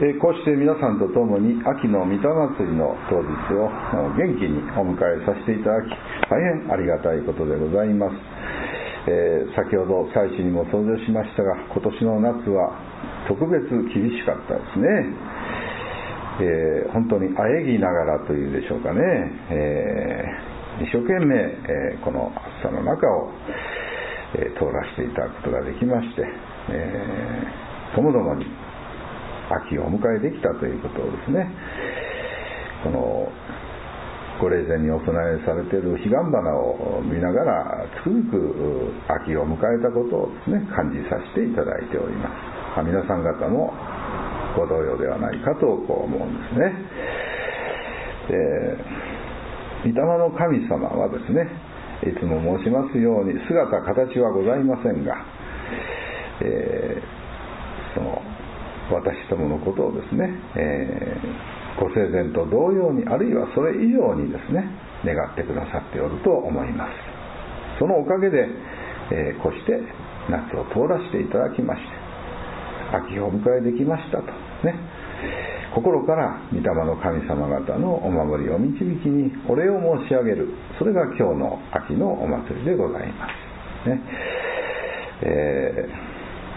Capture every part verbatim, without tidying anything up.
えー、こうして皆さんと共に秋の御霊祭りの当日を元気にお迎えさせていただき、大変ありがたいことでございます。えー、先ほど祭祀にも登場しましたが、今年の夏は特別厳しかったですね。えー、本当にあえぎながらというでしょうかね、えー、一生懸命、えー、この暑さの中を、えー、通らせていただくことができまして、えー、ともどもに秋をお迎えできたということをですね、このご霊前にお供えされている彼岸花を見ながらつくづく秋を迎えたことをですね、感じさせていただいております。皆さん方もご同様ではないかとこう思うんですね。えー、御霊の神様はですね、いつも申しますように姿形はございませんが、えー、その私どものことをですね、えー、ご生前と同様に、あるいはそれ以上にですね、願ってくださっておると思います。そのおかげで、えー、こうして夏を通らせていただきまして、秋をお迎えできましたとね、心から御霊の神様方のお守りを導きにお礼を申し上げる、それが今日の秋のお祭りでございますね。えー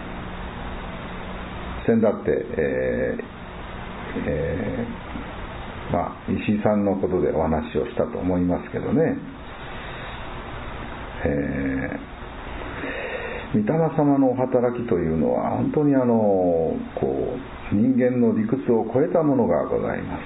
先だって、えーえーまあ、石井さんのことでお話をしたと思いますけどね、えー、御霊様のお働きというのは本当にあのこう人間の理屈を超えたものがございます。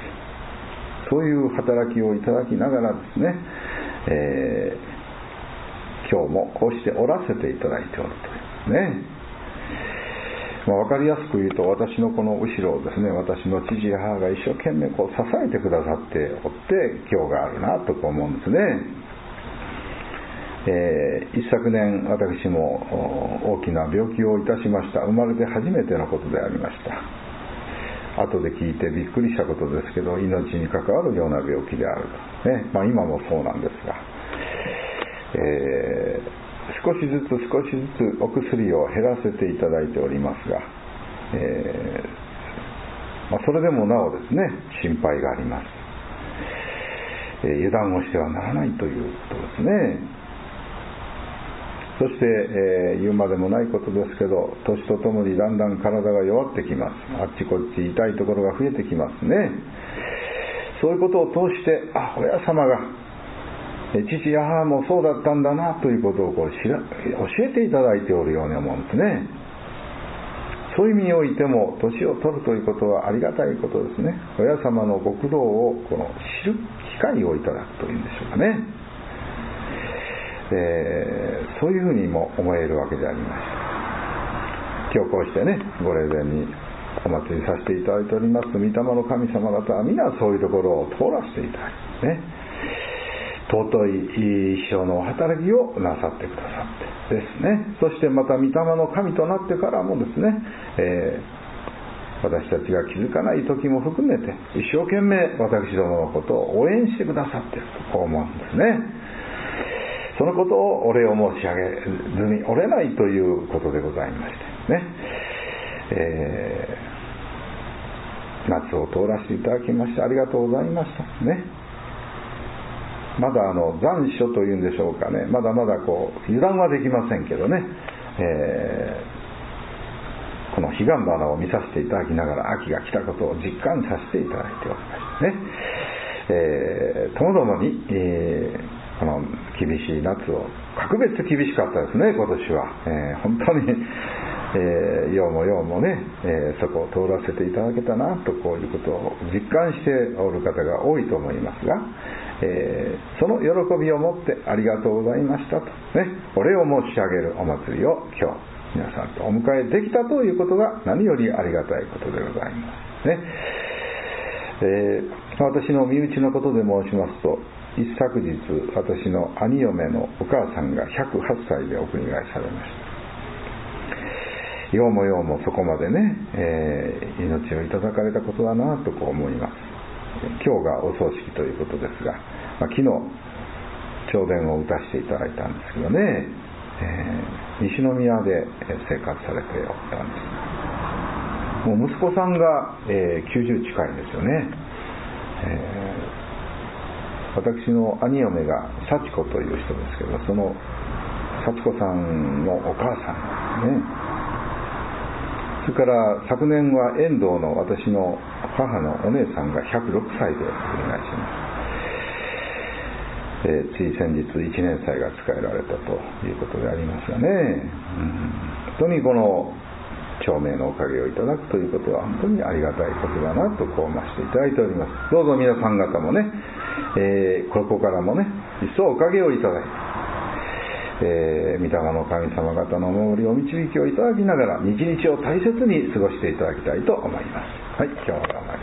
そういう働きをいただきながらですね、えー、今日もこうしておらせていただいておるというね。まあ、分かりやすく言うと、私のこの後ろをですね、私の父や母が一生懸命こう支えてくださっておって今日があるなと思うんですね。えー、一昨年私も大きな病気をいたしました。生まれて初めてのことでありました。後で聞いてびっくりしたことですけど、命に関わるような病気であると、ね、まあ、今もそうなんですが、えー少しずつ少しずつお薬を減らせていただいておりますが、えーまあ、それでもなおですね、心配があります。えー、油断をしてはならないということですね。そして、えー、言うまでもないことですけど、年とともにだんだん体が弱ってきます。あっちこっち痛いところが増えてきますね。そういうことを通して、あ、親様が父や母もそうだったんだなということをこう教えていただいておるように思うんですね。そういう意味においても年を取るということはありがたいことですね。親様のご苦労をこの知る機会をいただくというんでしょうかね。えー、そういうふうにも思えるわけであります。今日こうしてね、ご霊前にお祭りさせていただいております御霊の神様方は皆そういうところを通らせていただきね、尊い一生のお働きをなさってくださってですね、そしてまた御霊の神となってからもですね、えー、私たちが気づかない時も含めて一生懸命私どものことを応援してくださっているとこう思うんですね。そのことをお礼を申し上げずにおれないということでございましてね、えー、夏を通らせていただきましてありがとうございましたね。まだあの残暑というんでしょうかね、まだまだこう油断はできませんけどね、えー、この彼岸花を見させていただきながら秋が来たことを実感させていただいておりますね。えー、ともどもに、えー、この厳しい夏を格別厳しかったですね、今年は、えー、本当に、えー、ようもようもね、えー、そこを通らせていただけたなとこういうことを実感しておる方が多いと思いますが、えー、その喜びをもってありがとうございましたと、ね、お礼を申し上げるお祭りを今日皆さんとお迎えできたということが何よりありがたいことでございますね。えー、私の身内のことで申しますと、一昨日私の兄嫁のお母さんがひゃくはっさいでお国替えされました。ようもようもそこまでね、えー、命をいただかれたことだなとこう思います。今日がお葬式ということですが、まあ、昨日弔電を打たせていただいたんですけどね、えー、西宮で生活されておったんです。 もう息子さんが、えー、きゅうじゅう近いんですよね。えー、私の兄嫁が幸子という人ですけど、その幸子さんのお母さんね。それから昨年は遠藤の私の母のお姉さんがひゃくろくさいでお願いします。えー、つい先日いちねん祭が使えられたということでありますがね、うん、本当にこの長命のおかげをいただくということは本当にありがたいことだなとこうましていただいております。どうぞ皆さん方もね、えー、ここからもね一層おかげをいただいて、えー、御霊の神様方のお守りお導きをいただきながら日々を大切に過ごしていただきたいと思います。はい、今日は